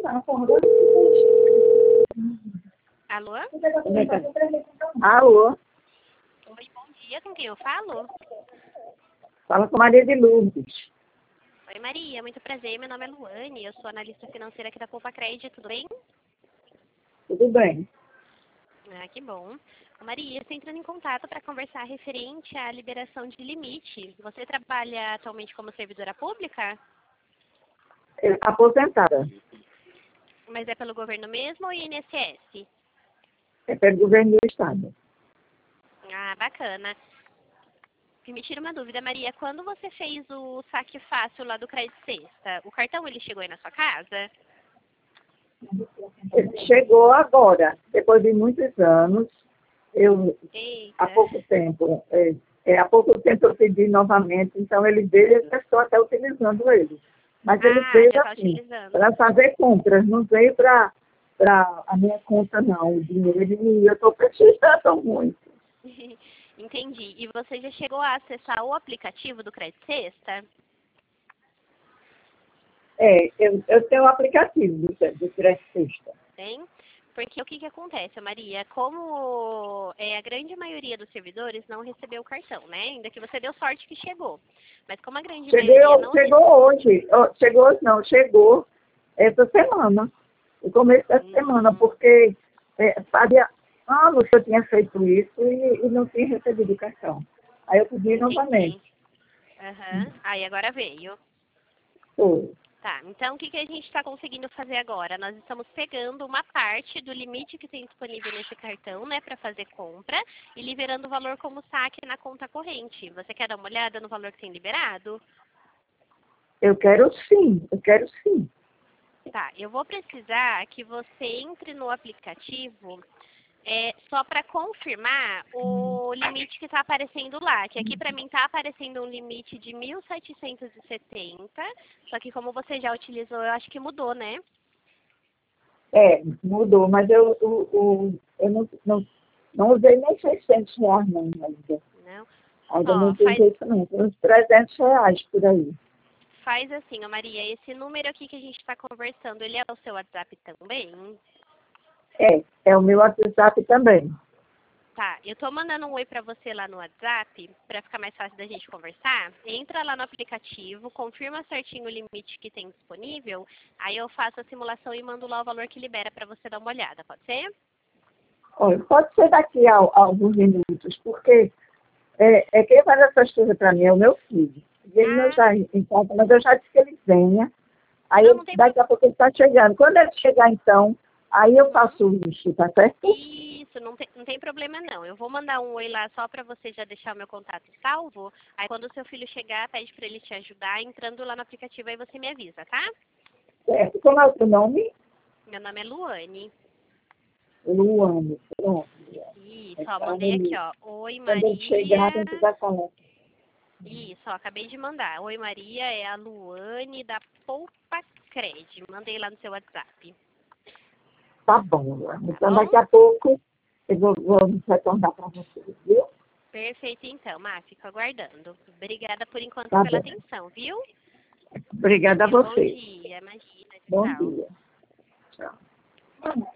Alô? Alô, Oi, bom dia. Com quem eu falo? fala com Maria de Lourdes. Oi, Maria. Muito prazer. Meu nome é Luane. Eu sou analista financeira aqui da Poupa Crédito. Tudo bem? Tudo bem? Ah, que bom. Maria, estou entrando em contato para conversar referente à liberação de limite. Você trabalha atualmente como servidora pública? Aposentada. Mas é pelo governo mesmo ou INSS? É pelo governo do estado. Ah, bacana. E me tira uma dúvida, Maria. Quando você fez o saque fácil lá do Crédito Sexta, o cartão ele chegou aí na sua casa? Ele chegou agora, depois de muitos anos. Há Eita. pouco tempo, há pouco tempo eu pedi novamente, então ele veio e eu estou até utilizando ele. Mas ele Ah, veio já está assim, utilizando. para fazer compras, não veio para a minha conta não, o dinheiro, e eu estou precisando muito. Entendi. E você já chegou a acessar o aplicativo do Crédito Sexta? Eu tenho o aplicativo do Crédito Sexta. Tem? Porque o que acontece, Maria? Como a grande maioria dos servidores não recebeu o cartão, né? Ainda que você deu sorte que chegou. Mas como a grande maioria não Chegou hoje, chegou hoje não, chegou essa semana, no começo dessa semana, porque fazia anos que eu tinha feito isso e não tinha recebido o cartão. Aí eu pedi novamente. Entendi. Aham. Aí agora veio. Foi. Tá, então o que a gente está conseguindo fazer agora? Nós estamos pegando uma parte do limite que tem disponível nesse cartão, né, para fazer compra e liberando o valor como saque na conta corrente. Você quer dar uma olhada no valor que tem liberado? Eu quero sim. Tá, eu vou precisar que você entre no aplicativo só para confirmar o limite que está aparecendo lá, que aqui para mim está aparecendo um limite de 1.770, só que como você já utilizou, eu acho que mudou, né? Mudou, mas eu não usei nem R$ 600 não ainda. Não. Ainda não Ó, utilizei isso não, tem uns R$ 300 por aí. faz assim, ó Maria, esse número aqui que a gente está conversando, ele é o seu WhatsApp também? É o meu WhatsApp também. Tá, eu tô mandando um oi pra você lá no WhatsApp, pra ficar mais fácil da gente conversar. Entra lá no aplicativo, confirma certinho o limite que tem disponível, aí eu faço a simulação e mando lá o valor que libera pra você dar uma olhada, pode ser? Olha, pode ser daqui a alguns minutos, porque quem faz essas coisas para mim é o meu filho. E ele não Ah, está em casa, mas eu já disse que ele venha. Aí não tem daqui a pouco ele está chegando. Quando ele chegar, então, aí eu faço isso, tá certo? Isso, não tem problema não. Eu vou mandar um oi lá só pra você já deixar o meu contato salvo. Aí quando o seu filho chegar, pede pra ele te ajudar entrando lá no aplicativo, aí você me avisa, tá? Certo. Como é o seu nome? Meu nome é Luane. Luane. Pronto. Isso, ó, Então, mandei aqui, ó. Oi, quando ele chegar, a Maria. gente vai falar. Isso, ó, acabei de mandar. Oi, Maria, é a Luane da Poupa Cred. Mandei lá no seu WhatsApp. Tá bom, Luane. Tá Então, bom? daqui a pouco, eu vou retornar para você, viu? Perfeito, então, Má, fico aguardando. Obrigada por enquanto Tá pela bom. atenção, viu? Obrigada a E um bom você. dia. Imagina, Bom tchau. dia. Tchau.